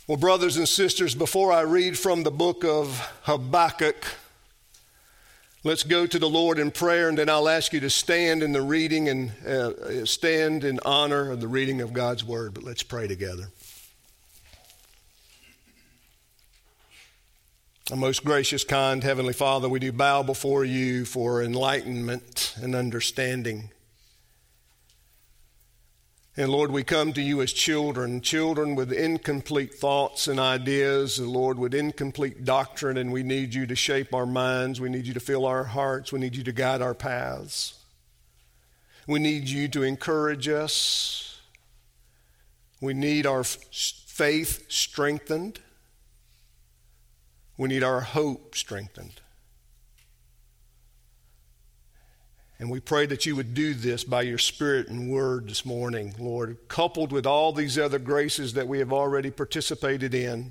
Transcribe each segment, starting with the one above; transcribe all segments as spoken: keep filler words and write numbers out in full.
Well, brothers and sisters, before I read from the book of Habakkuk, let's go to the Lord in prayer, and then I'll ask you to stand in the reading and uh, stand in honor of the reading of God's word. But let's pray together. Our most gracious, kind Heavenly Father, we do bow before you for enlightenment and understanding. And Lord, we come to you as children, children with incomplete thoughts and ideas, and Lord, with incomplete doctrine, and we need you to shape our minds. We need you to fill our hearts. We need you to guide our paths. We need you to encourage us. We need our faith strengthened. We need our hope strengthened. And we pray that you would do this by your Spirit and word this morning, Lord, coupled with all these other graces that we have already participated in.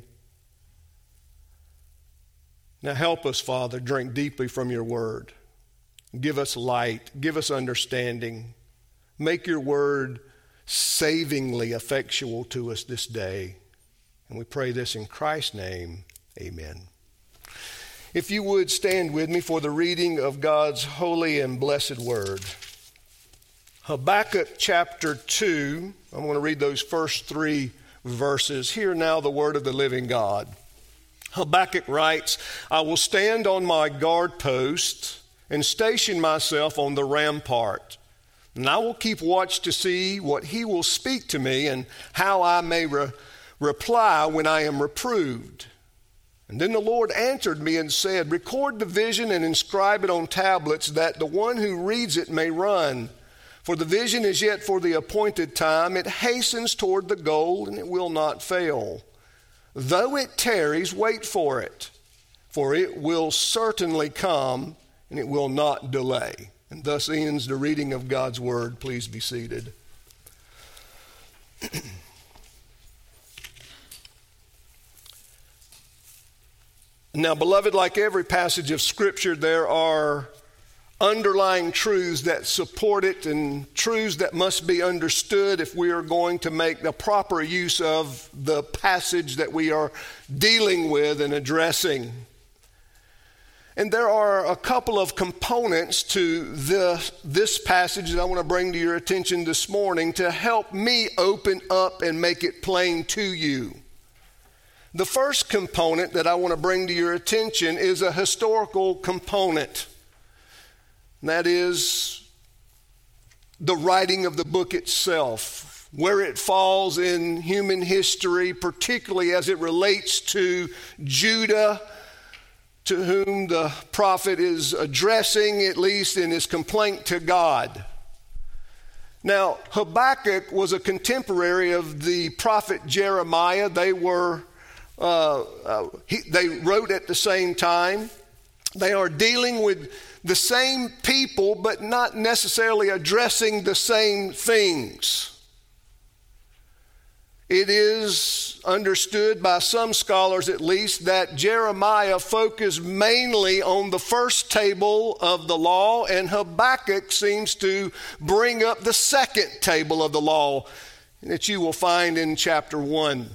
Now help us, Father, drink deeply from your word. Give us light. Give us understanding. Make your word savingly effectual to us this day. And we pray this in Christ's name. Amen. If you would stand with me for the reading of God's holy and blessed word. Habakkuk chapter two, I'm going to read those first three verses. Hear now the word of the living God. Habakkuk writes, I will stand on my guard post and station myself on the rampart, and I will keep watch to see what he will speak to me and how I may re- reply when I am reproved. And then the Lord answered me and said, record the vision and inscribe it on tablets, that the one who reads it may run. For the vision is yet for the appointed time. It hastens toward the goal, and it will not fail. Though it tarries, wait for it, for it will certainly come, and it will not delay. And thus ends the reading of God's word. Please be seated. Now, beloved, like every passage of Scripture, there are underlying truths that support it and truths that must be understood if we are going to make the proper use of the passage that we are dealing with and addressing. And there are a couple of components to the, this passage that I want to bring to your attention this morning to help me open up and make it plain to you. The first component that I want to bring to your attention is a historical component. That is the writing of the book itself, where it falls in human history, particularly as it relates to Judah, to whom the prophet is addressing, at least in his complaint to God. Now, Habakkuk was a contemporary of the prophet Jeremiah. They were Uh, uh, he, they wrote at the same time. They are dealing with the same people, but not necessarily addressing the same things. It is understood by some scholars, at least, that Jeremiah focused mainly on the first table of the law, and Habakkuk seems to bring up the second table of the law that you will find in chapter one.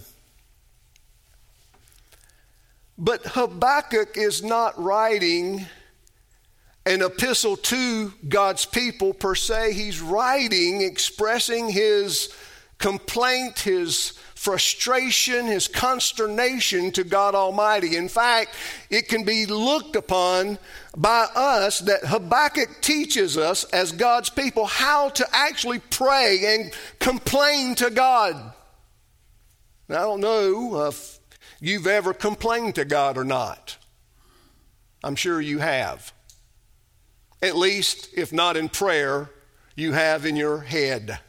But Habakkuk is not writing an epistle to God's people per se. He's writing, expressing his complaint, his frustration, his consternation to God Almighty. In fact, it can be looked upon by us that Habakkuk teaches us as God's people how to actually pray and complain to God. Now, I don't know if you've ever complained to God or not. I'm sure you have. At least, if not in prayer, you have in your head.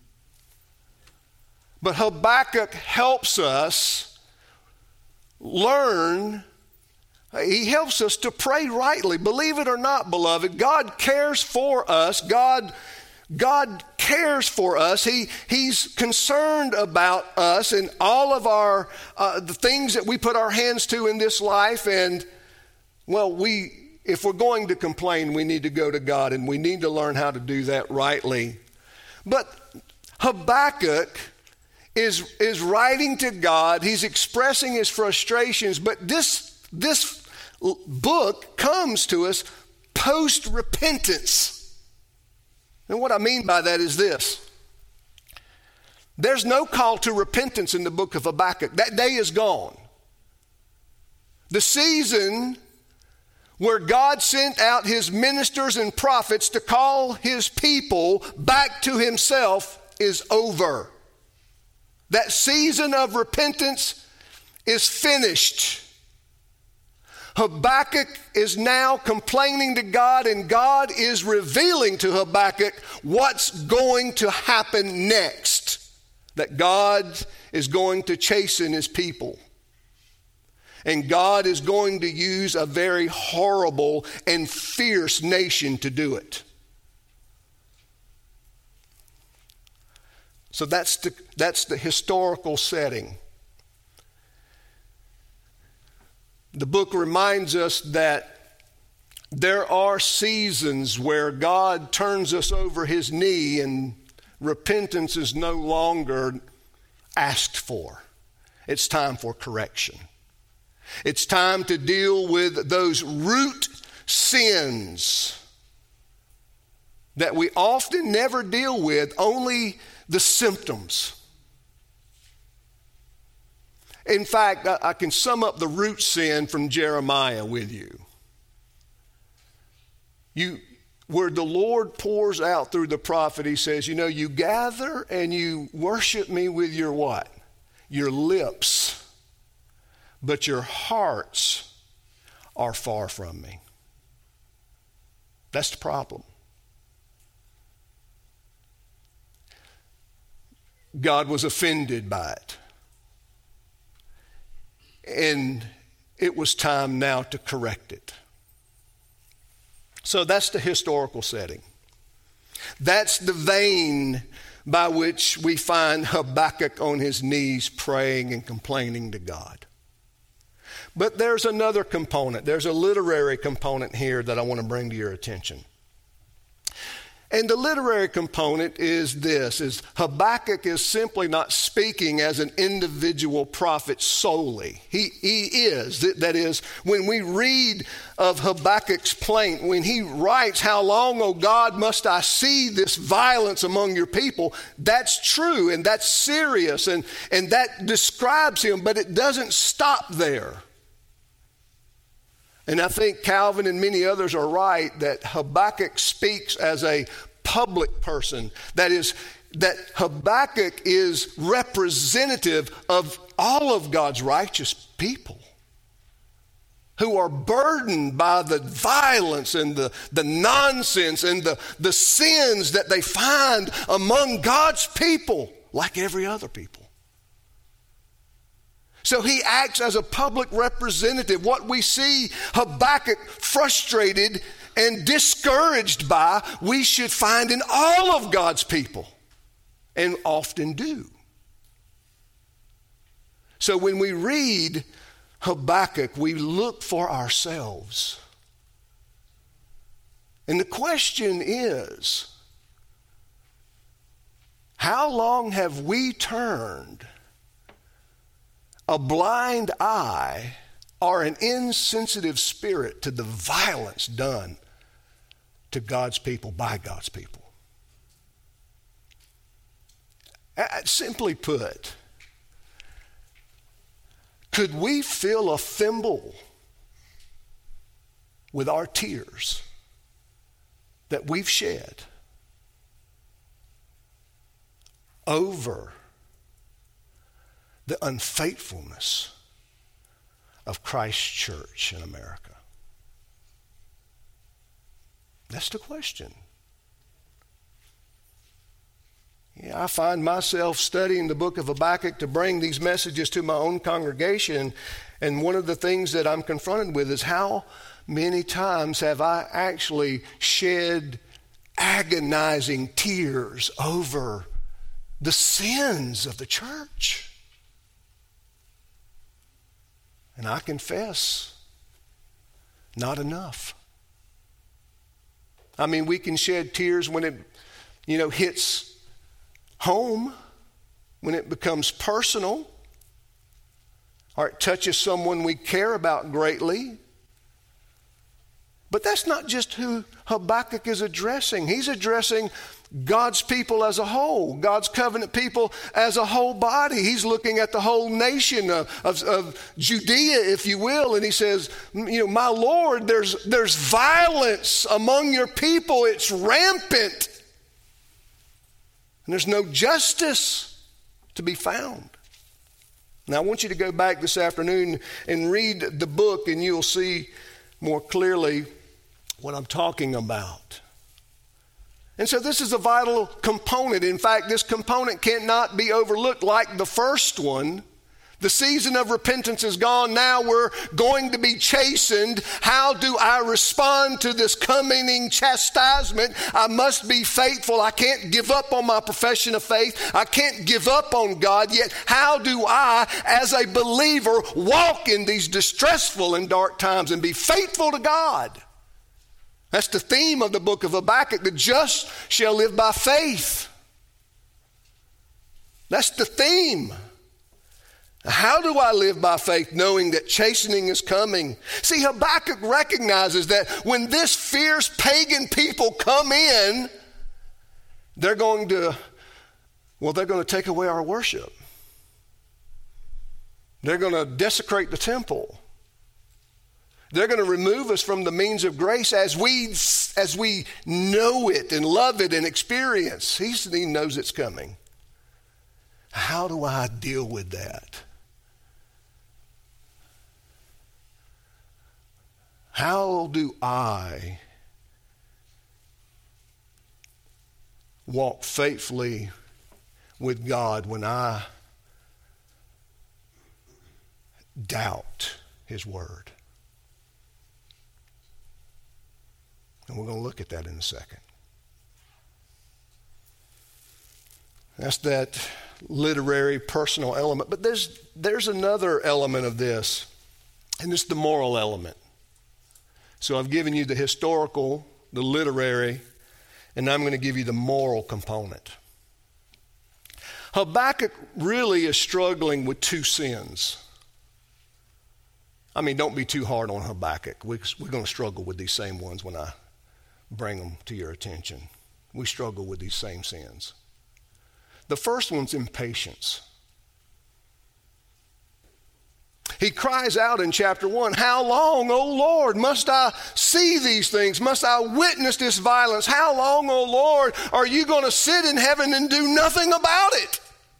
But Habakkuk helps us learn, he helps us to pray rightly. Believe it or not, beloved, God cares for us. God God cares for us. He, he's concerned about us and all of our uh, the things that we put our hands to in this life. And, well, we if we're going to complain, we need to go to God, and we need to learn how to do that rightly. But Habakkuk is, is writing to God. He's expressing his frustrations, but this, this book comes to us post-repentance. And what I mean by that is this. There's no call to repentance in the book of Habakkuk. That day is gone. The season where God sent out his ministers and prophets to call his people back to himself is over. That season of repentance is finished. Habakkuk is now complaining to God, and God is revealing to Habakkuk what's going to happen next. That God is going to chasten his people. And God is going to use a very horrible and fierce nation to do it. So that's the, that's the historical setting. The book reminds us that there are seasons where God turns us over his knee and repentance is no longer asked for. It's time for correction. It's time to deal with those root sins that we often never deal with, only the symptoms. In fact, I, I can sum up the root sin from Jeremiah with you. You, where the Lord pours out through the prophet, he says, you know, you gather and you worship me with your what? Your lips. But your hearts are far from me. That's the problem. God was offended by it. And it was time now to correct it. So that's the historical setting. That's the vein by which we find Habakkuk on his knees praying and complaining to God. But there's another component. There's a literary component here that I want to bring to your attention. And the literary component is this, is Habakkuk is simply not speaking as an individual prophet solely. He, he is. That is, when we read of Habakkuk's plaint, when he writes, how long, O God, must I see this violence among your people? That's true, and that's serious, and, and that describes him, but it doesn't stop there. And I think Calvin and many others are right that Habakkuk speaks as a public person. That is, that Habakkuk is representative of all of God's righteous people who are burdened by the violence and the, the nonsense and the, the sins that they find among God's people, like every other people. So he acts as a public representative. What we see Habakkuk frustrated and discouraged by, we should find in all of God's people, and often do. So when we read Habakkuk, we look for ourselves. And the question is, how long have we turned a blind eye or an insensitive spirit to the violence done to God's people by God's people? Simply put, could we fill a thimble with our tears that we've shed over the unfaithfulness of Christ's church in America? That's the question. Yeah, I find myself studying the book of Habakkuk to bring these messages to my own congregation, and one of the things that I'm confronted with is how many times have I actually shed agonizing tears over the sins of the church? And I confess, not enough. I mean, we can shed tears when it, you know, hits home, when it becomes personal, or it touches someone we care about greatly. But that's not just who Habakkuk is addressing. He's addressing God's people as a whole, God's covenant people as a whole body. He's looking at the whole nation of, of, of Judea, if you will, and he says, you know, my Lord, there's, there's violence among your people. It's rampant. And there's no justice to be found. Now, I want you to go back this afternoon and read the book, and you'll see more clearly what I'm talking about. And so this is a vital component. In fact, this component cannot be overlooked like the first one. The season of repentance is gone. Now we're going to be chastened. How do I respond to this coming chastisement? I must be faithful. I can't give up on my profession of faith. I can't give up on God. Yet how do I, as a believer, walk in these distressful and dark times and be faithful to God? That's the theme of the book of Habakkuk. The just shall live by faith. That's the theme. How do I live by faith knowing that chastening is coming? See, Habakkuk recognizes that when this fierce pagan people come in, they're going to, well, they're going to take away our worship. They're going to desecrate the temple. They're going to remove us from the means of grace as we, as we know it and love it and experience. He's, he knows it's coming. How do I deal with that? How do I walk faithfully with God when I doubt His word? And we're going to look at that in a second. That's that literary, personal element. But there's, there's another element of this, and it's the moral element. So I've given you the historical, the literary, and I'm going to give you the moral component. Habakkuk really is struggling with two sins. I mean, don't be too hard on Habakkuk. We, we're going to struggle with these same ones when I bring them to your attention. We struggle with these same sins. The first one's impatience. He cries out in chapter one, how long, O Lord, must I see these things? Must I witness this violence? How long, O Lord, are you going to sit in heaven and do nothing about it?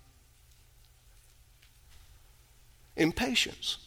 Impatience.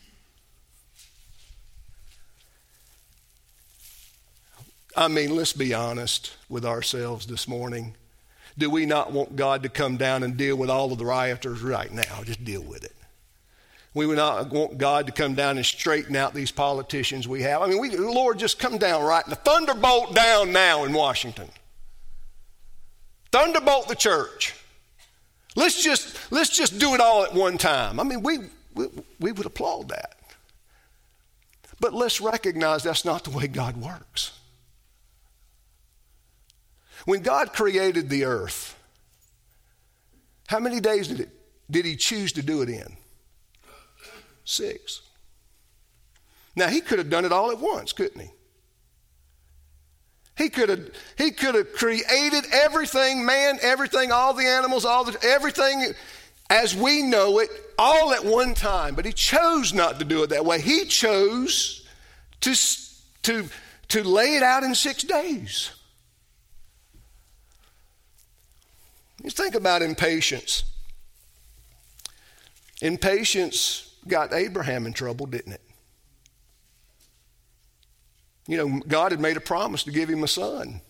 I mean, let's be honest with ourselves this morning. Do we not want God to come down and deal with all of the rioters right now? Just deal with it. We would not want God to come down and straighten out these politicians we have. I mean, we, Lord, just come down right now. Thunderbolt down now in Washington. Thunderbolt the church. Let's just, let's just do it all at one time. I mean, we, we, we would applaud that. But let's recognize that's not the way God works. When God created the earth, how many days did, it, did he choose to do it in? Six. Now, he could have done it all at once, couldn't he? He could have, he could have created everything, man, everything, all the animals, all the, everything as we know it, all at one time. But he chose not to do it that way. He chose to, to, to lay it out in six days. Just think about impatience. Impatience got Abraham in trouble, didn't it? You know, God had made a promise to give him a son.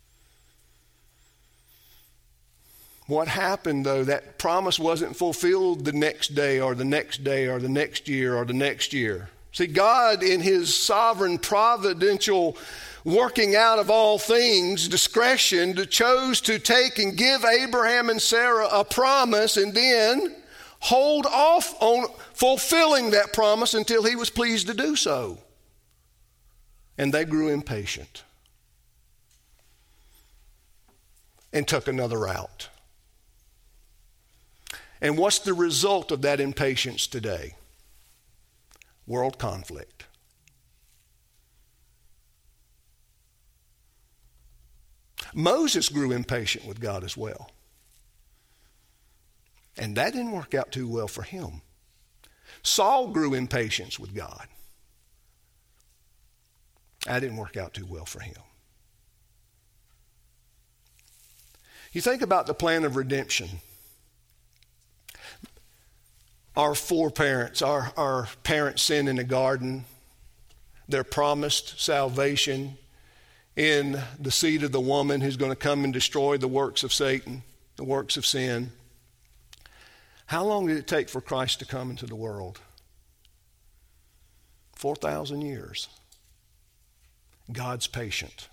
What happened, though? That promise wasn't fulfilled the next day or the next day or the next year or the next year. See, God, in his sovereign providential working out of all things, discretion, chose to take and give Abraham and Sarah a promise and then hold off on fulfilling that promise until he was pleased to do so. And they grew impatient and took another route. And what's the result of that impatience today? World conflict. Moses grew impatient with God as well. And that didn't work out too well for him. Saul grew impatience with God. That didn't work out too well for him. You think about the plan of redemption. Our foreparents, our, our parents sinned in the garden. They're promised salvation in the seed of the woman who's going to come and destroy the works of Satan, the works of sin. How long did it take for Christ to come into the world? four thousand years. God's patient.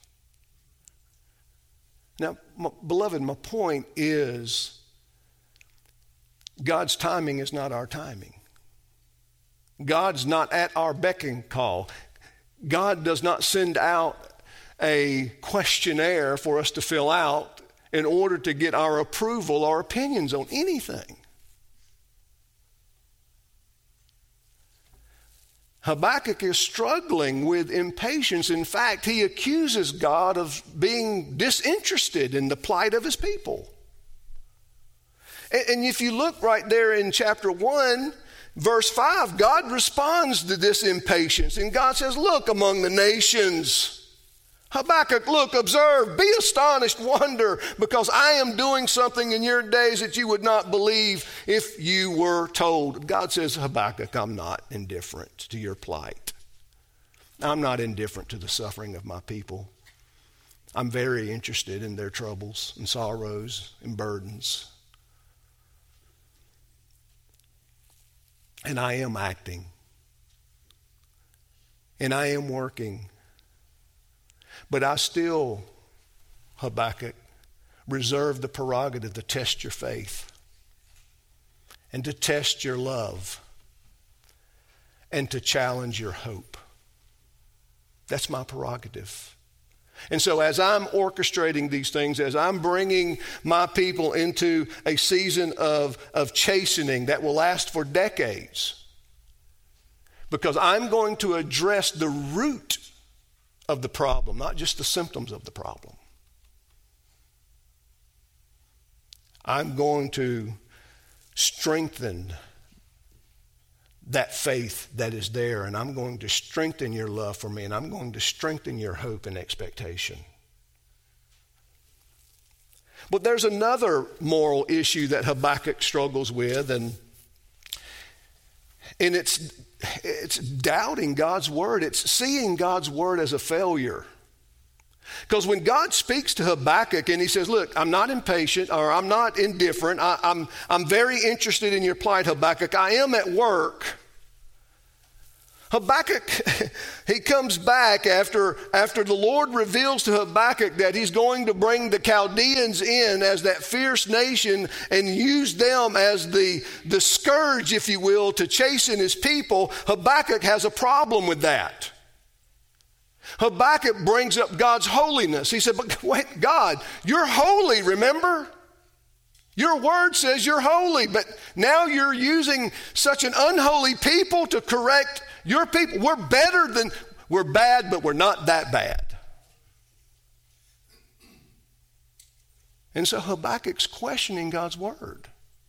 Now, my, beloved, my point is God's timing is not our timing. God's not at our beck and call. God does not send out a questionnaire for us to fill out in order to get our approval or opinions on anything. Habakkuk is struggling with impatience. In fact, he accuses God of being disinterested in the plight of his people. And, and if you look right there in chapter one, verse five, God responds to this impatience. And God says, look among the nations. Habakkuk, look, observe, be astonished, wonder, because I am doing something in your days that you would not believe if you were told. God says, Habakkuk, I'm not indifferent to your plight. I'm not indifferent to the suffering of my people. I'm very interested in their troubles and sorrows and burdens. And I am acting. And I am working. But I still, Habakkuk, reserve the prerogative to test your faith and to test your love and to challenge your hope. That's my prerogative. And so as I'm orchestrating these things, as I'm bringing my people into a season of, of chastening that will last for decades, because I'm going to address the root of the problem, not just the symptoms of the problem. I'm going to strengthen that faith that is there, and I'm going to strengthen your love for me, and I'm going to strengthen your hope and expectation. But there's another moral issue that Habakkuk struggles with, and, and it's It's doubting God's word. It's seeing God's word as a failure. Because when God speaks to Habakkuk and he says, look, I'm not impatient or I'm not indifferent. I, I'm, I'm very interested in your plight, Habakkuk. I am at work. Habakkuk, he comes back after, after the Lord reveals to Habakkuk that he's going to bring the Chaldeans in as that fierce nation and use them as the, the scourge, if you will, to chasten his people. Habakkuk has a problem with that. Habakkuk brings up God's holiness. He said, but wait, God, you're holy, remember? Your word says you're holy, but now you're using such an unholy people to correct your people. We're better than, we're bad, but we're not that bad. And so Habakkuk's questioning God's word.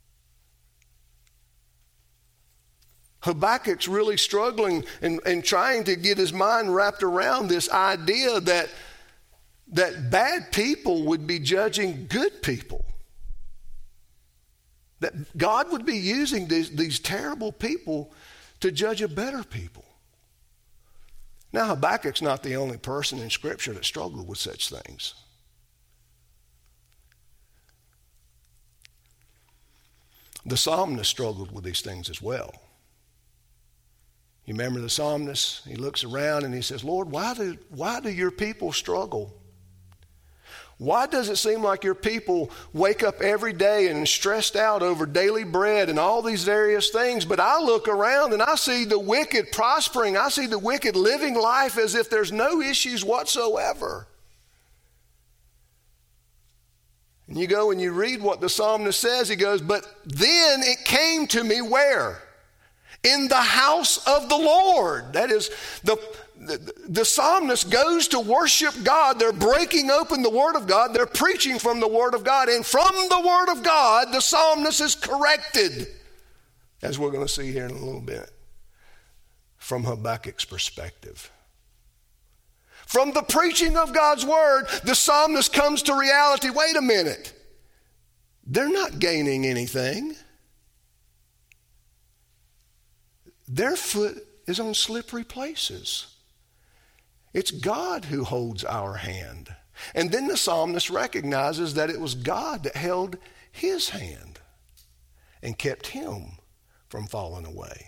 Habakkuk's really struggling and, and trying to get his mind wrapped around this idea that, that bad people would be judging good people. That God would be using these, these terrible people to judge a better people. Now, Habakkuk's not the only person in Scripture that struggled with such things. The psalmist struggled with these things as well. You remember the psalmist? He looks around and he says, Lord, why do, why do your people struggle? Why does it seem like your people wake up every day and stressed out over daily bread and all these various things, but I look around and I see the wicked prospering. I see the wicked living life as if there's no issues whatsoever. And you go and you read what the psalmist says. He goes, but then it came to me where? In the house of the Lord. That is, the, the, the psalmist goes to worship God. They're breaking open the Word of God. They're preaching from the Word of God. And from the Word of God, the psalmist is corrected, as we're going to see here in a little bit, from Habakkuk's perspective. From the preaching of God's Word, the psalmist comes to reality. Wait a minute. They're not gaining anything. Their foot is on slippery places. It's God who holds our hand. And then the psalmist recognizes that it was God that held his hand and kept him from falling away.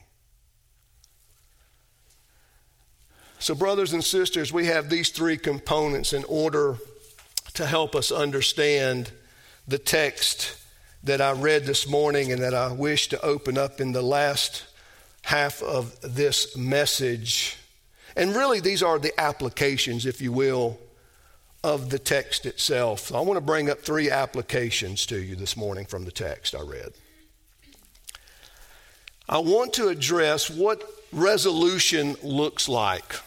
So, brothers and sisters, we have these three components in order to help us understand the text that I read this morning and that I wish to open up in the last half of this message. And really, these are the applications, if you will, of the text itself. I want to bring up three applications to you this morning from the text I read. I want to address what resolution looks like.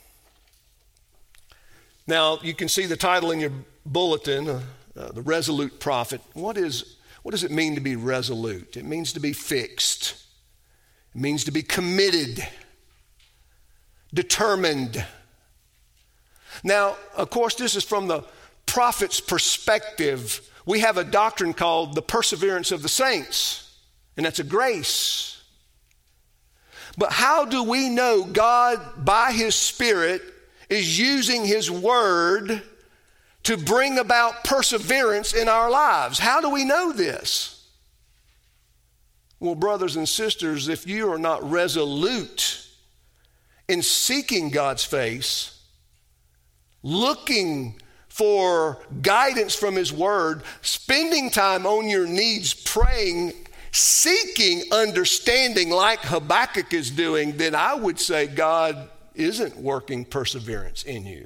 Now, you can see the title in your bulletin, uh, uh, The Resolute Prophet. What is, what does it mean to be resolute? It means to be fixed. It means to be committed, determined. Now, of course, this is from the prophet's perspective. We have a doctrine called the perseverance of the saints, and that's a grace. But how do we know God, by His Spirit, is using His Word to bring about perseverance in our lives? How do we know this? Well, brothers and sisters, if you are not resolute in seeking God's face, looking for guidance from His Word, spending time on your knees praying, seeking understanding like Habakkuk is doing, then I would say God isn't working perseverance in you.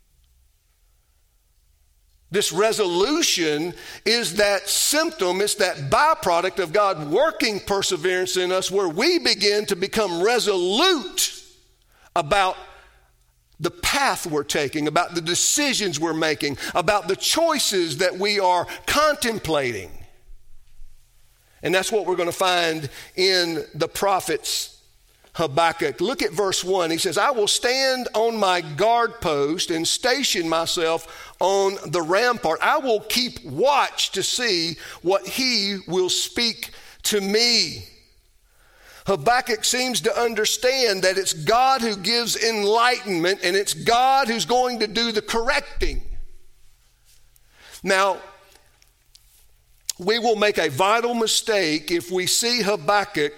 This resolution is that symptom, it's that byproduct of God working perseverance in us, where we begin to become resolute about the path we're taking, about the decisions we're making, about the choices that we are contemplating. And that's what we're going to find in the prophet's Habakkuk. Look at verse one. He says, I will stand on my guard post and station myself on the rampart. I will keep watch to see what he will speak to me. Habakkuk seems to understand that it's God who gives enlightenment and it's God who's going to do the correcting. Now, we will make a vital mistake if we see Habakkuk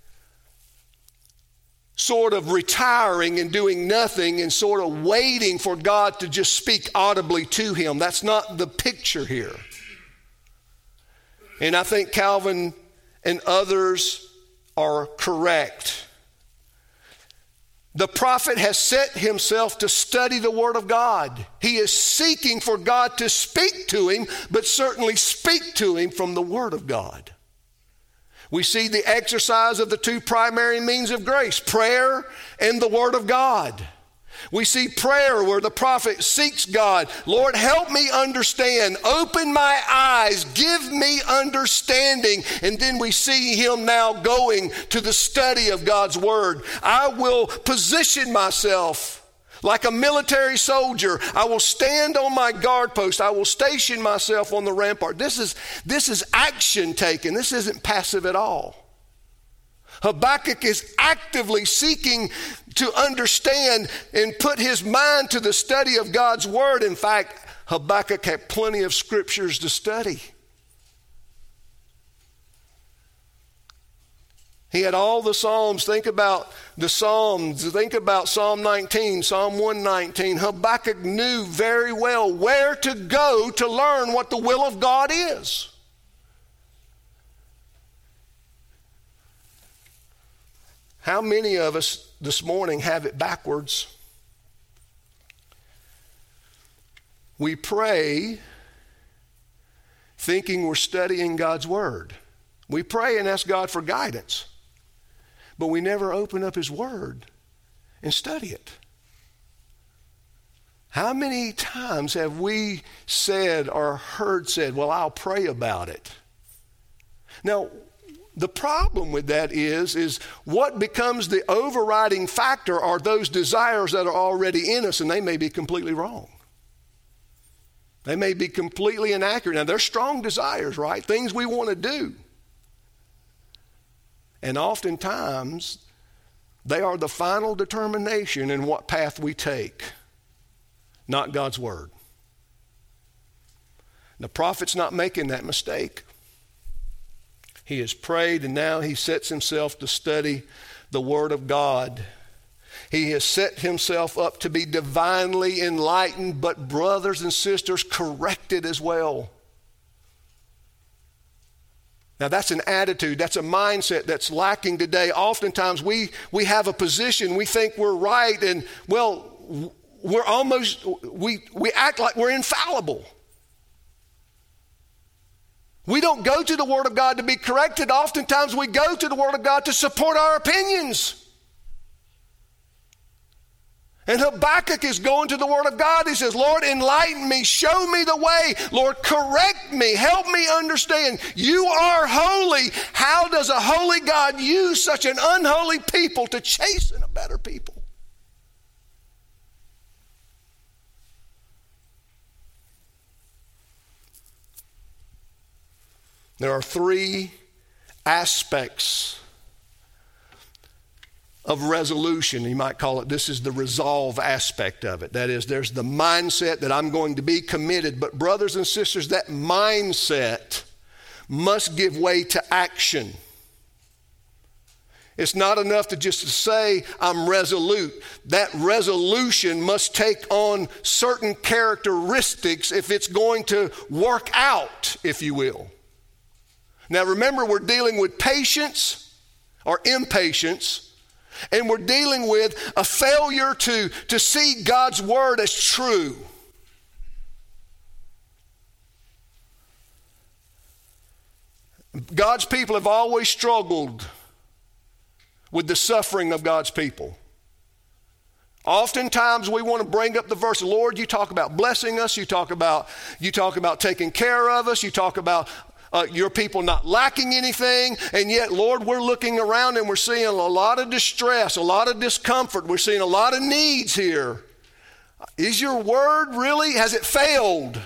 sort of retiring and doing nothing and sort of waiting for God to just speak audibly to him. That's not the picture here. And I think Calvin and others are correct. The prophet has set himself to study the Word of God. He is seeking for God to speak to him, but certainly speak to him from the Word of God. We see the exercise of the two primary means of grace, prayer and the Word of God. We see prayer where the prophet seeks God. Lord, help me understand. Open my eyes. Give me understanding. And then we see him now going to the study of God's Word. I will position myself like a military soldier. I will stand on my guard post. I will station myself on the rampart. This is, this is action taken. This isn't passive at all. Habakkuk is actively seeking to understand and put his mind to the study of God's Word. In fact, Habakkuk had plenty of scriptures to study. He had all the Psalms. Think about the Psalms. Think about Psalm nineteen, Psalm one nineteen. Habakkuk knew very well where to go to learn what the will of God is. How many of us this morning have it backwards? We pray thinking we're studying God's Word. We pray and ask God for guidance, but we never open up His Word and study it. How many times have we said or heard said, well, I'll pray about it? Now, the problem with that is, is what becomes the overriding factor are those desires that are already in us, and they may be completely wrong. They may be completely inaccurate. Now, they're strong desires, right? Things we want to do. And oftentimes, they are the final determination in what path we take, not God's Word. The prophet's not making that mistake. He has prayed, and now he sets himself to study the Word of God. He has set himself up to be divinely enlightened, but brothers and sisters, corrected as well. Now that's an attitude, that's a mindset that's lacking today. Oftentimes we, we have a position, we think we're right, and well, we're almost, we, we act like we're infallible. We don't go to the Word of God to be corrected. Oftentimes we go to the Word of God to support our opinions. And Habakkuk is going to the Word of God. He says, Lord, enlighten me, show me the way. Lord, correct me, help me understand. You are holy. How does a holy God use such an unholy people to chasten a better people? There are three aspects of resolution. You might call it, this is the resolve aspect of it. That is, there's the mindset that I'm going to be committed. But brothers and sisters, that mindset must give way to action. It's not enough to just say, I'm resolute. That resolution must take on certain characteristics if it's going to work out, if you will. Now remember, we're dealing with patience or impatience, and we're dealing with a failure to, to see God's Word as true. God's people have always struggled with the suffering of God's people. Oftentimes we want to bring up the verse, Lord, you talk about blessing us, you talk about, you talk about taking care of us, you talk about Uh, your people not lacking anything, and yet, Lord, we're looking around and we're seeing a lot of distress, a lot of discomfort. We're seeing a lot of needs here. Is your Word really, has it failed?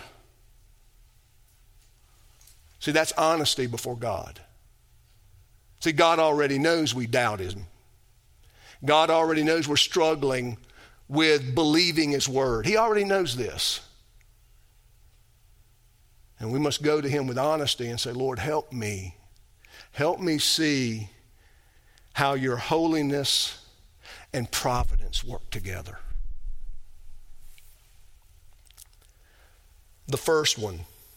See, that's honesty before God. See, God already knows we doubt Him. God already knows we're struggling with believing His Word. He already knows this. And we must go to Him with honesty and say, Lord, help me. Help me see how your holiness and providence work together. The first one,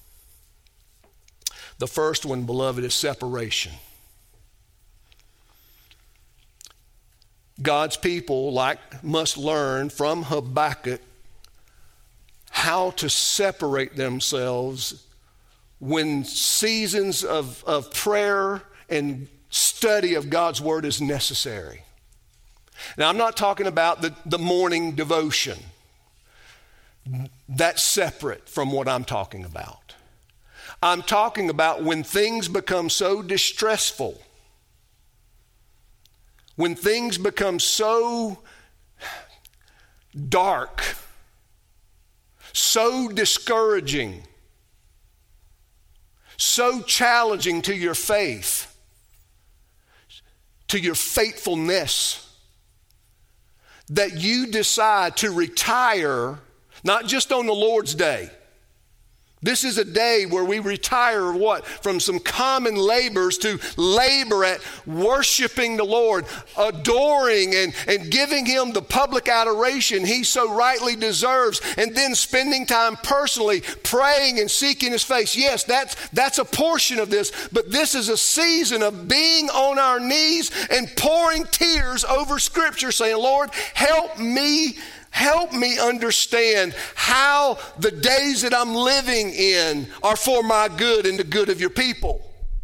the first one, beloved, is separation. God's people like must learn from Habakkuk how to separate themselves when seasons of, of prayer and study of God's Word is necessary. Now, I'm not talking about the, the morning devotion. That's separate from what I'm talking about. I'm talking about when things become so distressful, when things become so dark, so discouraging, so challenging to your faith, to your faithfulness, that you decide to retire, not just on the Lord's day. This is a day where we retire what? From some common labors to labor at worshiping the Lord, adoring and, and giving Him the public adoration He so rightly deserves, and then spending time personally praying and seeking His face. Yes, that's, that's a portion of this, but this is a season of being on our knees and pouring tears over Scripture, saying, Lord, help me Help me understand how the days that I'm living in are for my good and the good of your people.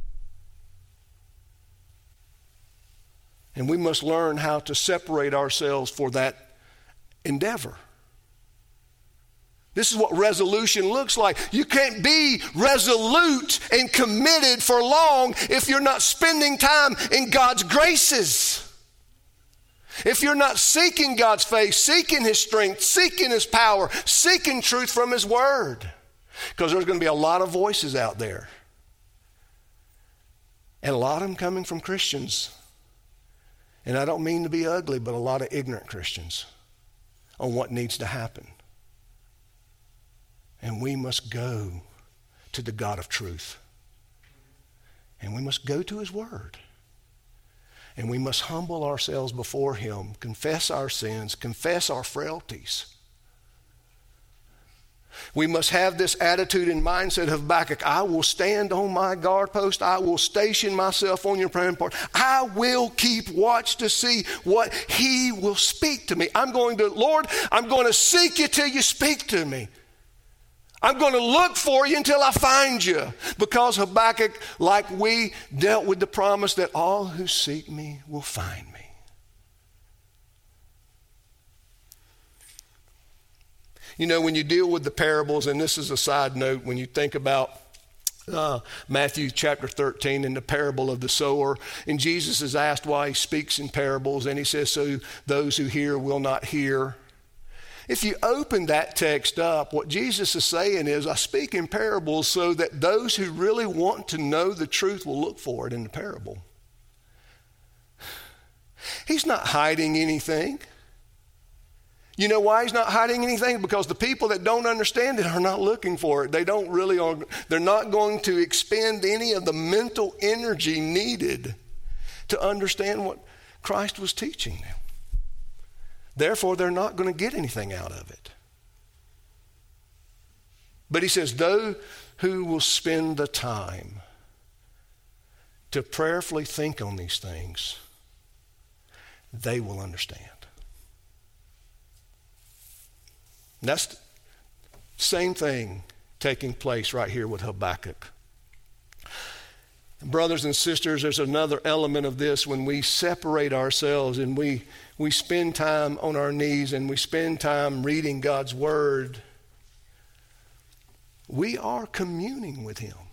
And we must learn how to separate ourselves for that endeavor. This is what resolution looks like. You can't be resolute and committed for long if you're not spending time in God's graces. If you're not seeking God's face, seeking His strength, seeking His power, seeking truth from His Word. Because there's going to be a lot of voices out there. And a lot of them coming from Christians. And I don't mean to be ugly, but a lot of ignorant Christians on what needs to happen. And we must go to the God of truth. And we must go to His Word. And we must humble ourselves before Him, confess our sins, confess our frailties. We must have this attitude and mindset of Habakkuk. I will stand on my guard post. I will station myself on your praying part. I will keep watch to see what He will speak to me. I'm going to, Lord, I'm going to seek you till you speak to me. I'm going to look for you until I find you. Because Habakkuk, like we, dealt with the promise that all who seek me will find me. You know, when you deal with the parables, and this is a side note, when you think about uh, Matthew chapter thirteen and the parable of the sower, and Jesus is asked why He speaks in parables, and He says, so those who hear will not hear. If you open that text up, what Jesus is saying is, I speak in parables so that those who really want to know the truth will look for it in the parable. He's not hiding anything. You know why He's not hiding anything? Because the people that don't understand it are not looking for it. They don't really, are, they're not going to expend any of the mental energy needed to understand what Christ was teaching them. Therefore, they're not going to get anything out of it. But He says, those who will spend the time to prayerfully think on these things, they will understand. And that's the same thing taking place right here with Habakkuk. Brothers and sisters, there's another element of this when we separate ourselves and we, we spend time on our knees and we spend time reading God's Word. We are communing with Him.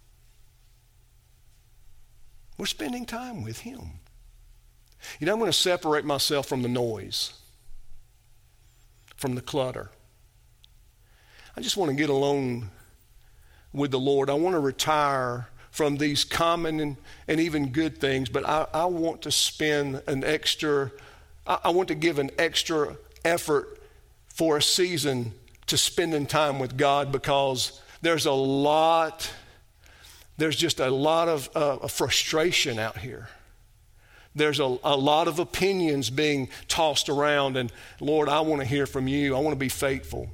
We're spending time with Him. You know, I'm going to separate myself from the noise, from the clutter. I just want to get alone with the Lord. I want to retire from these common and, and even good things, but I, I want to spend an extra, I, I want to give an extra effort for a season to spending time with God, because there's a lot, there's just a lot of, uh, of frustration out here. There's a, a lot of opinions being tossed around, and Lord, I want to hear from you. I want to be faithful.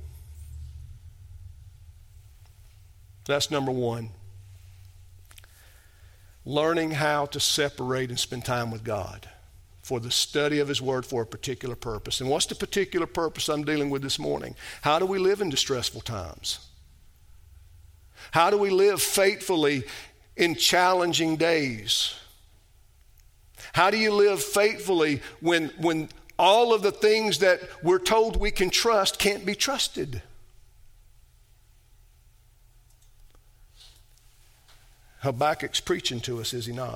That's number one. Learning how to separate and spend time with God for the study of His Word for a particular purpose. And what's the particular purpose I'm dealing with this morning? How do we live in distressful times? How do we live faithfully in challenging days? How do you live faithfully when, when all of the things that we're told we can trust can't be trusted? Habakkuk's preaching to us, is he not?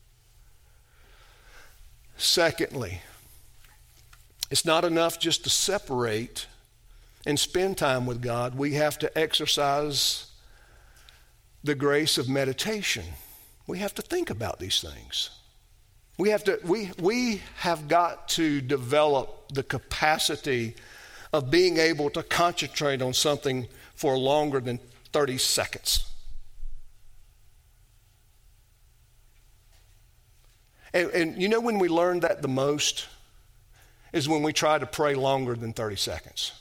Secondly, it's not enough just to separate and spend time with God. We have to exercise the grace of meditation. We have to think about these things. We have to, we, we have got to develop the capacity of being able to concentrate on something for longer than thirty seconds. And, and you know when we learn that the most is when we try to pray longer than thirty seconds.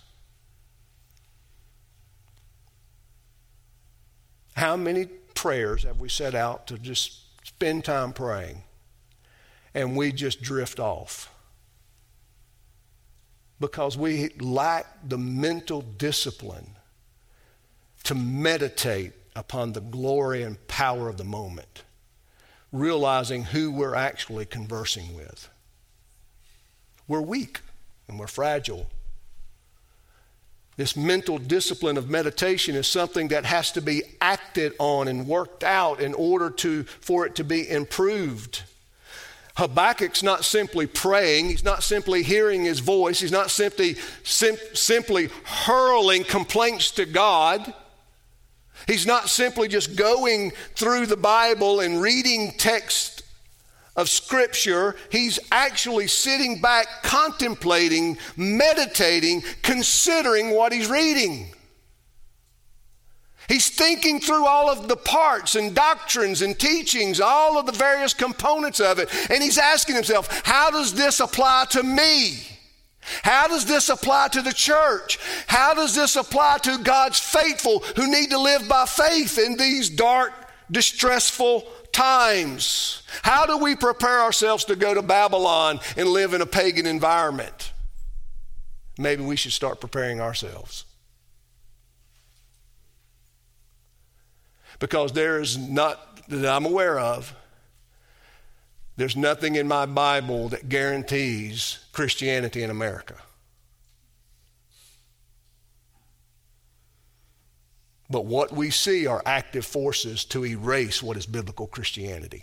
How many prayers have we set out to just spend time praying and we just drift off? because we lack the mental discipline to meditate upon the glory and power of the moment, realizing who we're actually conversing with. We're weak and we're fragile. This mental discipline of meditation is something that has to be acted on and worked out in order to, for it to be improved. Habakkuk's not simply praying. He's not simply hearing his voice. He's not simply, sim- simply hurling complaints to God. He's not simply just going through the Bible and reading text of Scripture. He's actually sitting back, contemplating, meditating, considering what he's reading. He's thinking through all of the parts and doctrines and teachings, all of the various components of it. And he's asking himself, how does this apply to me? How does this apply to the church? How does this apply to God's faithful who need to live by faith in these dark, distressful times? How do we prepare ourselves to go to Babylon and live in a pagan environment? Maybe we should start preparing ourselves. Because there is not, that I'm aware of, there's nothing in my Bible that guarantees Christianity in America. But what we see are active forces to erase what is biblical Christianity.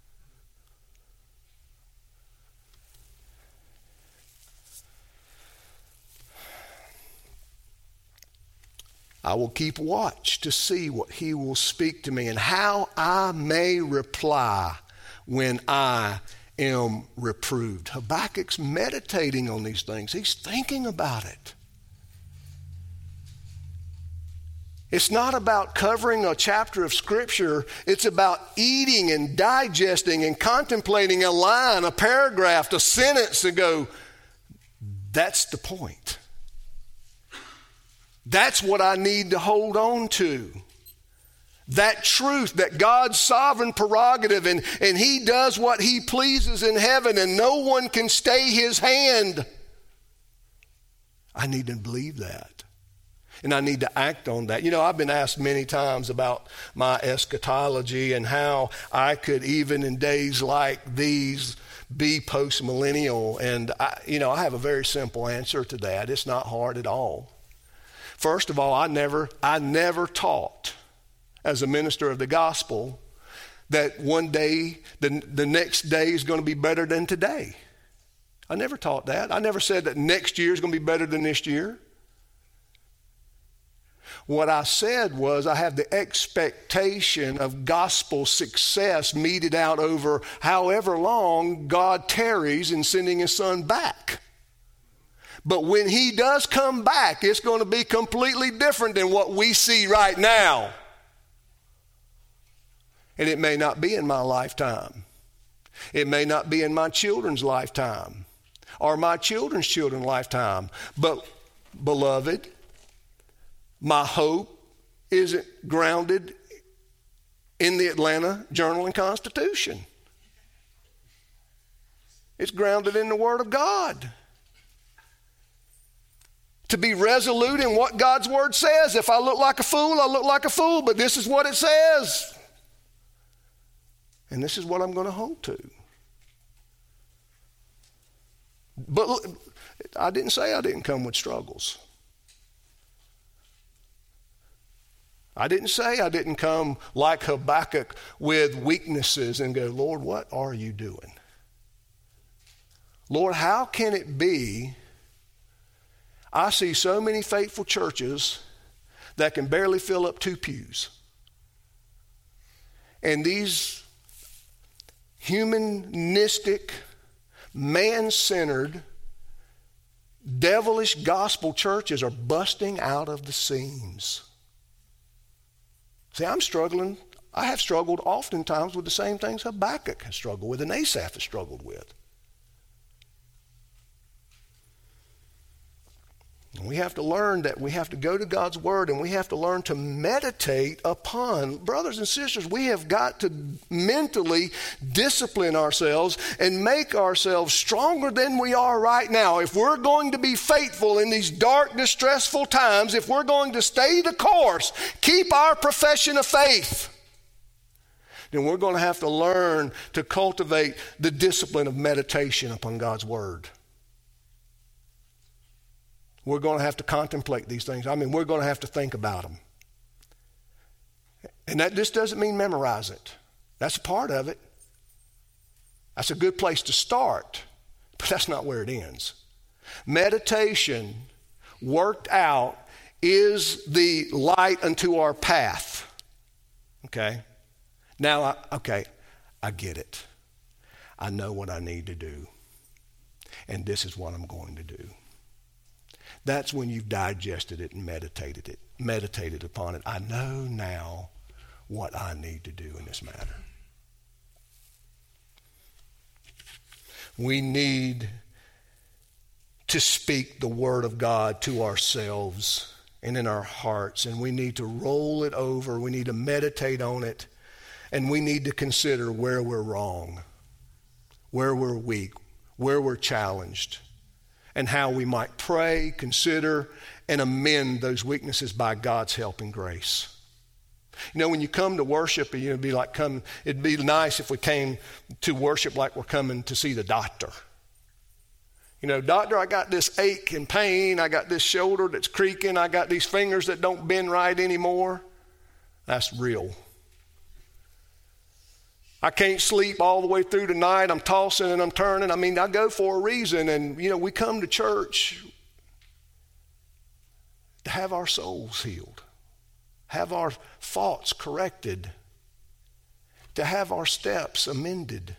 I will keep watch to see what he will speak to me and how I may reply when I am reproved. Habakkuk's meditating on these things. He's thinking about it. It's not about covering a chapter of Scripture. It's about eating and digesting and contemplating a line, a paragraph, a sentence and go, that's the point. That's what I need to hold on to. That truth that God's sovereign prerogative and, and he does what he pleases in heaven and no one can stay his hand. I need to believe that. And I need to act on that. You know, I've been asked many times about my eschatology and how I could, even in days like these, be post-millennial. And, I, you know, I have a very simple answer to that. It's not hard at all. First of all, I never, I never taught as a minister of the gospel that one day, the, the next day is going to be better than today. I never taught that. I never said that next year is going to be better than this year. What I said was I have the expectation of gospel success meted out over however long God tarries in sending his son back. But when he does come back, it's going to be completely different than what we see right now. And it may not be in my lifetime. It may not be in my children's lifetime or my children's children's lifetime. But, beloved, my hope isn't grounded in the Atlanta Journal and Constitution. It's grounded in the Word of God. To be resolute in what God's Word says. If I look like a fool, I look like a fool, but this is what it says. And this is what I'm going to hold to. But look, I didn't say I didn't come with struggles. I didn't say I didn't come like Habakkuk with weaknesses and go, Lord, what are you doing? Lord, how can it be I see so many faithful churches that can barely fill up two pews. And these humanistic, man-centered, devilish gospel churches are busting out of the seams. See, I'm struggling. I have struggled oftentimes with the same things Habakkuk has struggled with and Asaph has struggled with. We have to learn that we have to go to God's Word and we have to learn to meditate upon. Brothers and sisters, we have got to mentally discipline ourselves and make ourselves stronger than we are right now. If we're going to be faithful in these dark, distressful times, if we're going to stay the course, keep our profession of faith, then we're going to have to learn to cultivate the discipline of meditation upon God's Word. We're going to have to contemplate these things. I mean, we're going to have to think about them. And that just doesn't mean memorize it. That's a part of it. That's a good place to start, but that's not where it ends. Meditation, worked out, is the light unto our path. Okay? Now, I, okay, I get it. I know what I need to do. And this is what I'm going to do. That's when you've digested it and meditated it, meditated upon it. I know now what I need to do in this matter. We need to speak the Word of God to ourselves and in our hearts, and we need to roll it over. We need to meditate on it, and we need to consider where we're wrong, where we're weak, where we're challenged, and how we might pray, consider, and amend those weaknesses by God's help and grace. You know, when you come to worship, you know, it'd be like come, it'd be nice if we came to worship like we're coming to see the doctor. You know, doctor, I got this ache and pain. I got this shoulder that's creaking. I got these fingers that don't bend right anymore. That's real. I can't sleep all the way through the night. I'm tossing and I'm turning. I mean, I go for a reason. And, you know, we come to church to have our souls healed, have our thoughts corrected, to have our steps amended.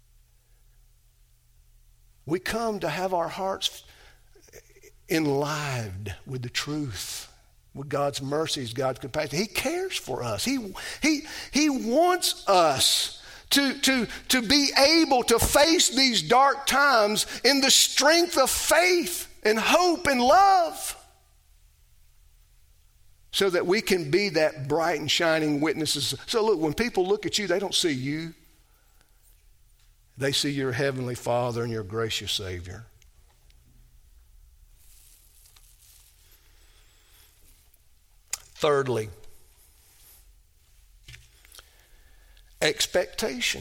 We come to have our hearts enlivened with the truth, with God's mercies, God's compassion. He cares for us. He, he, he wants us To, to, to be able to face these dark times in the strength of faith and hope and love, so that we can be that bright and shining witnesses. So look, when people look at you, they don't see you. They see your heavenly Father and your gracious Savior. Thirdly, expectation.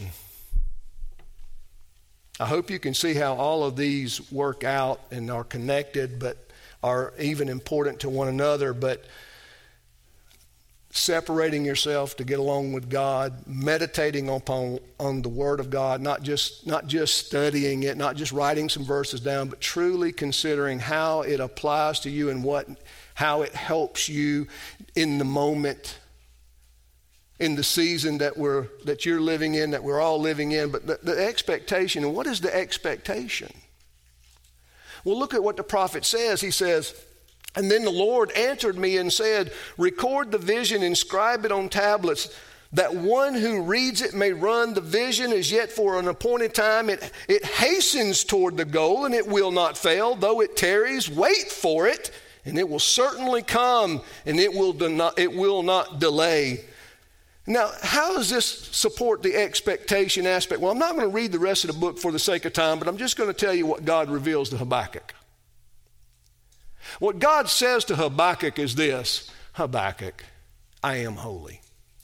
I hope you can see how all of these work out and are connected, but are even important to one another. But separating yourself to get along with God, meditating upon on the Word of God, not just not just studying it, not just writing some verses down, but truly considering how it applies to you and what how it helps you in the moment, in the season that we're that you're living in, that we're all living in. But the, the expectation, and what is the expectation? Well, look at what the prophet says. He says, and then the Lord answered me and said, record the vision, inscribe it on tablets, that one who reads it may run. The vision is yet for an appointed time. It, it hastens toward the goal, and it will not fail. Though it tarries, wait for it, and it will certainly come, and it will, not, it will not delay. Now, how does this support the expectation aspect? Well, I'm not going to read the rest of the book for the sake of time, but I'm just going to tell you what God reveals to Habakkuk. What God says to Habakkuk is this: Habakkuk, I am holy.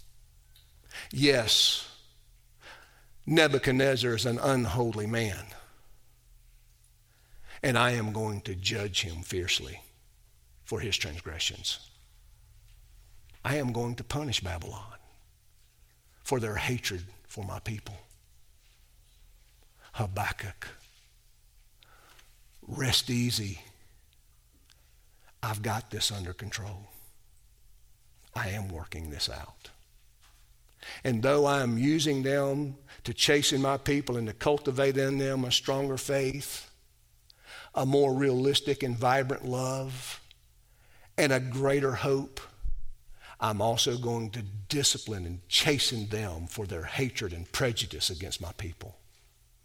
Yes, Nebuchadnezzar is an unholy man, and I am going to judge him fiercely for his transgressions. I am going to punish Babylon for their hatred for my people. Habakkuk, rest easy. I've got this under control. I am working this out. And though I am using them to chasten my people and to cultivate in them a stronger faith, a more realistic and vibrant love, and a greater hope, I'm also going to discipline and chasten them for their hatred and prejudice against my people.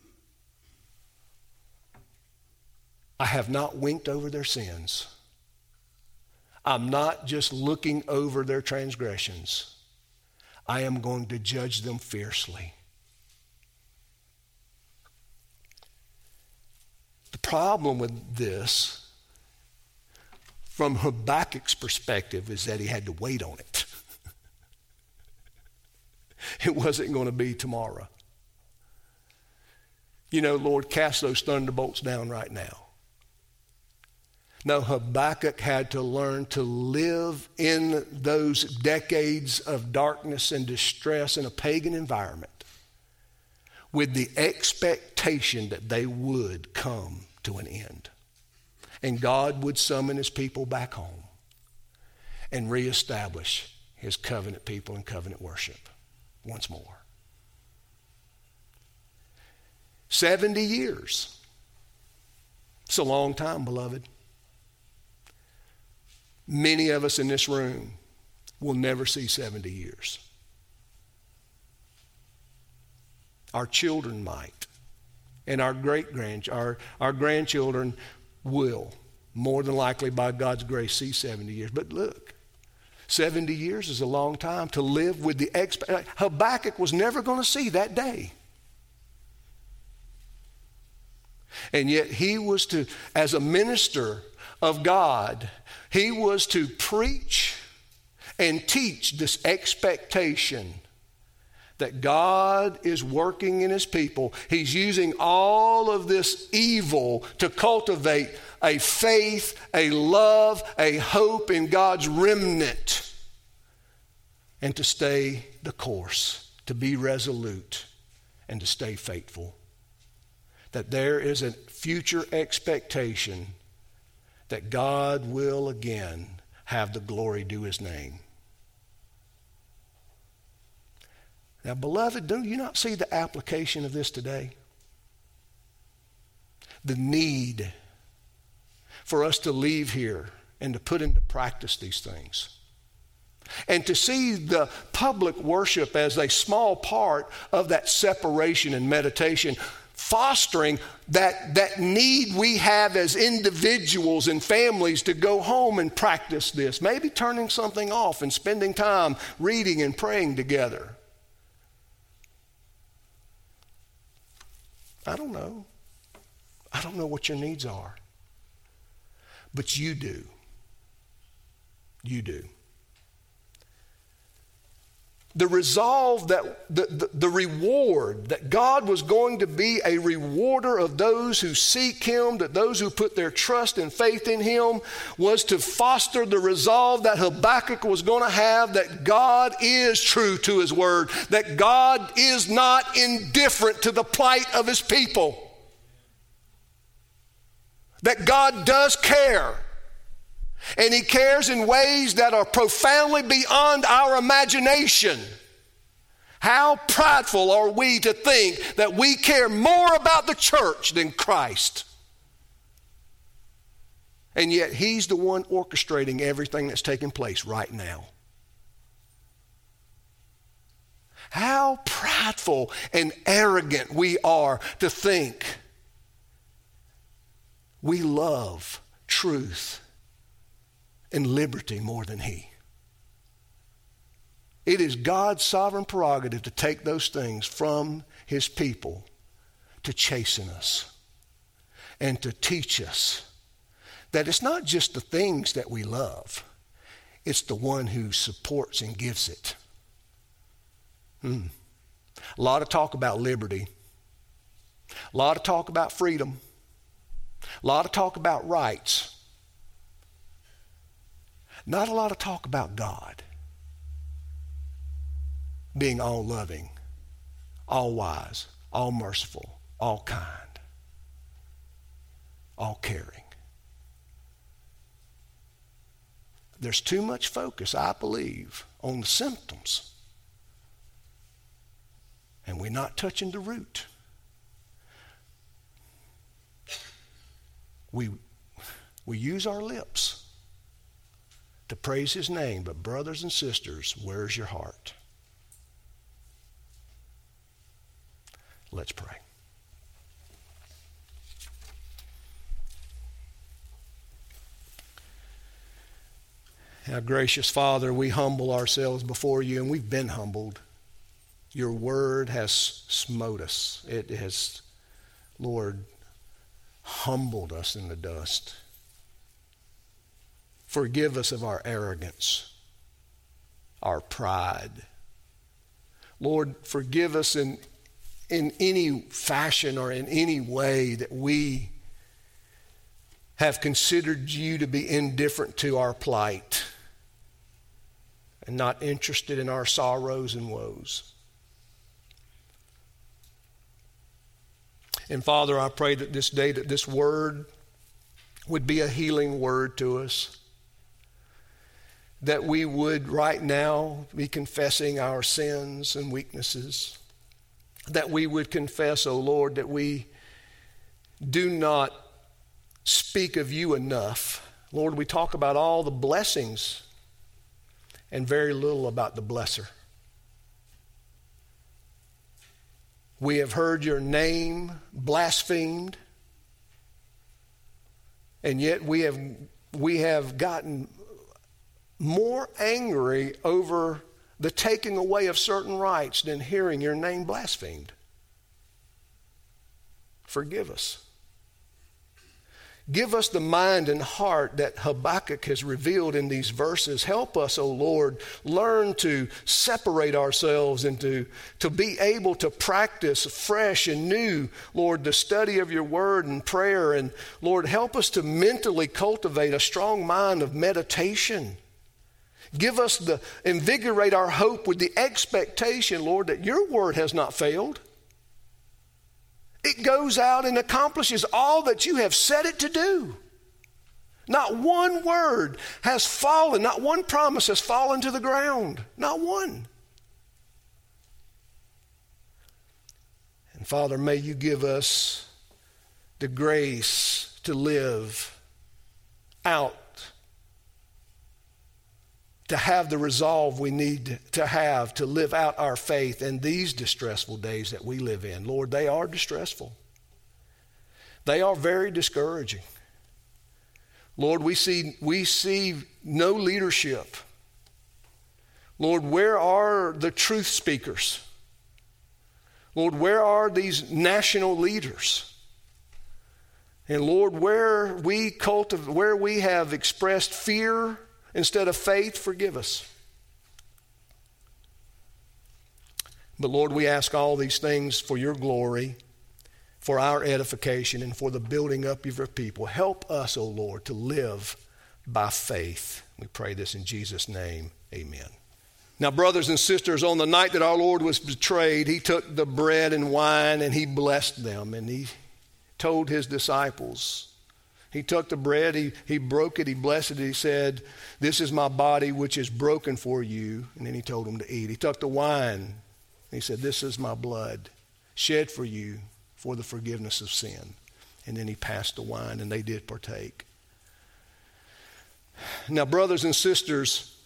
I have not winked over their sins, I'm not just looking over their transgressions. I am going to judge them fiercely. The problem with this, from Habakkuk's perspective, is that he had to wait on it. It wasn't going to be tomorrow. You know, Lord, cast those thunderbolts down right now. No, Habakkuk had to learn to live in those decades of darkness and distress in a pagan environment with the expectation that they would come to an end. And God would summon his people back home and reestablish his covenant people and covenant worship once more. seventy years. It's a long time, beloved. Many of us in this room will never see seventy years. Our children might. And our great-grand, our, our grandchildren will, more than likely by God's grace, see seventy years. But look, seventy years is a long time to live with the expectation. Habakkuk was never going to see that day. And yet he was to, as a minister of God, he was to preach and teach this expectation that God is working in his people. He's using all of this evil to cultivate a faith, a love, a hope in God's remnant, and to stay the course, to be resolute, and to stay faithful. That there is a future expectation that God will again have the glory due his name. Now, beloved, do you not see the application of this today? The need for us to leave here and to put into practice these things. And to see the public worship as a small part of that separation and meditation, fostering that, that need we have as individuals and families to go home and practice this. Maybe turning something off and spending time reading and praying together. I don't know. I don't know what your needs are. But you do. You do. The resolve that the, the, the reward that God was going to be a rewarder of those who seek him, that those who put their trust and faith in him, was to foster the resolve that Habakkuk was going to have, that God is true to his word, that God is not indifferent to the plight of his people, that God does care. And he cares in ways that are profoundly beyond our imagination. How prideful are we to think that we care more about the church than Christ? And yet he's the one orchestrating everything that's taking place right now. How prideful and arrogant we are to think we love truth and liberty more than he. It is God's sovereign prerogative to take those things from his people, to chasten us and to teach us that it's not just the things that we love, it's the one who supports and gives it. Hmm. A lot of talk about liberty, a lot of talk about freedom, a lot of talk about rights. Not a lot of talk about God being all loving, all wise, all merciful, all kind, all caring. There's too much focus, I believe, on the symptoms. And we're not touching the root. We, we use our lips to praise his name, but brothers and sisters, where's your heart? Let's pray. Our gracious Father, we humble ourselves before you, and we've been humbled. Your word has smote us. It has, Lord, humbled us in the dust. Forgive us of our arrogance, our pride. Lord, forgive us in, in any fashion or in any way that we have considered you to be indifferent to our plight and not interested in our sorrows and woes. And Father, I pray that this day that this word would be a healing word to us, that we would right now be confessing our sins and weaknesses, that we would confess, O Lord, that we do not speak of you enough. Lord, we talk about all the blessings and very little about the blesser. We have heard your name blasphemed, and yet we have we have gotten more angry over the taking away of certain rights than hearing your name blasphemed. Forgive us. Give us the mind and heart that Habakkuk has revealed in these verses. Help us, O Lord, learn to separate ourselves and to, to be able to practice fresh and new, Lord, the study of your word and prayer. And Lord, help us to mentally cultivate a strong mind of meditation. Give us the, invigorate our hope with the expectation, Lord, that your word has not failed. It goes out and accomplishes all that you have set it to do. Not one word has fallen, not one promise has fallen to the ground. Not one. And Father, may you give us the grace to live out, to have the resolve we need to have to live out our faith in these distressful days that we live in. Lord, they are distressful. They are very discouraging. Lord, we see, we see no leadership. Lord, where are the truth speakers? Lord, where are these national leaders? And Lord, where we cultivate, where we have expressed fear instead of faith, forgive us. But Lord, we ask all these things for your glory, for our edification, and for the building up of your people. Help us, O Lord, to live by faith. We pray this in Jesus' name. Amen. Now, brothers and sisters, on the night that our Lord was betrayed, he took the bread and wine and he blessed them, and he told his disciples, he took the bread, he, he broke it, he blessed it, he said, "This is my body which is broken for you." And then he told them to eat. He took the wine, he said, "This is my blood shed for you for the forgiveness of sin." And then he passed the wine, and they did partake. Now, brothers and sisters,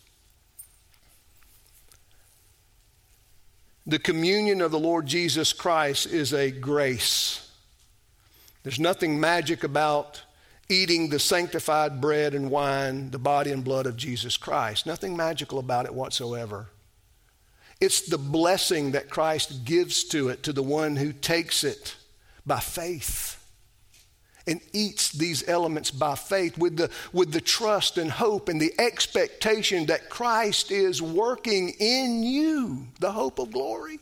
the communion of the Lord Jesus Christ is a grace. There's nothing magic about eating the sanctified bread and wine, the body and blood of Jesus Christ. Nothing magical about it whatsoever. It's the blessing that Christ gives to it, to the one who takes it by faith and eats these elements by faith with the, with the trust and hope and the expectation that Christ is working in you, the hope of glory.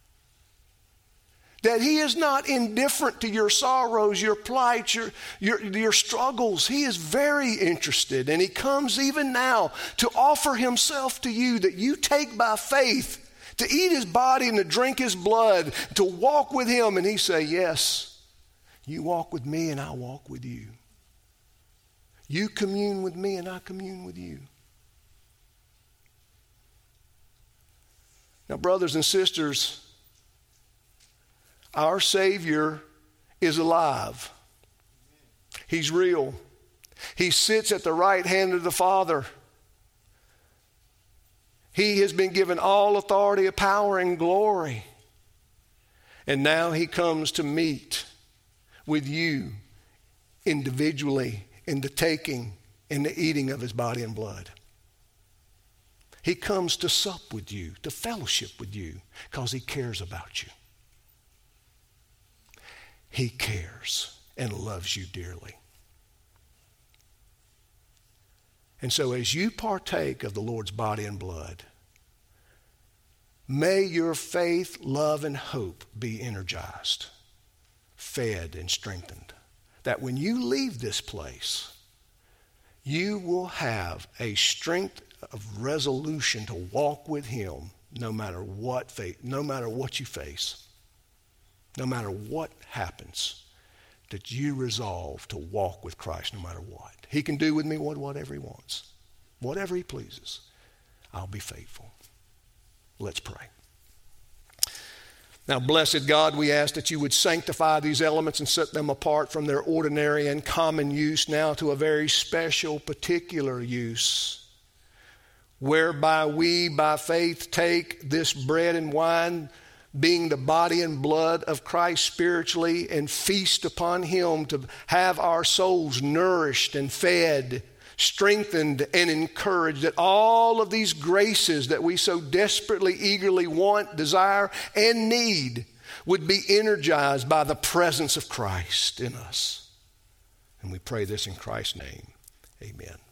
That he is not indifferent to your sorrows, your plight, your, your, your struggles. He is very interested, and he comes even now to offer himself to you, that you take by faith, to eat his body and to drink his blood, to walk with him. And he say, "Yes, you walk with me and I walk with you. You commune with me and I commune with you." Now, brothers and sisters, our Savior is alive. He's real. He sits at the right hand of the Father. He has been given all authority, power, and glory. And now he comes to meet with you individually in the taking and the eating of his body and blood. He comes to sup with you, to fellowship with you, because he cares about you. He cares and loves you dearly. And so as you partake of the Lord's body and blood, may your faith, love, and hope be energized, fed, and strengthened. That when you leave this place, you will have a strength of resolution to walk with him no matter what fa- no matter what you face, no matter what happens, that you resolve to walk with Christ no matter what. He can do with me what, whatever he wants, whatever he pleases. I'll be faithful. Let's pray. Now, blessed God, we ask that you would sanctify these elements and set them apart from their ordinary and common use now to a very special, particular use, whereby we, by faith, take this bread and wine, being the body and blood of Christ spiritually, and feast upon him to have our souls nourished and fed, strengthened and encouraged, that all of these graces that we so desperately, eagerly want, desire, and need would be energized by the presence of Christ in us. And we pray this in Christ's name. Amen.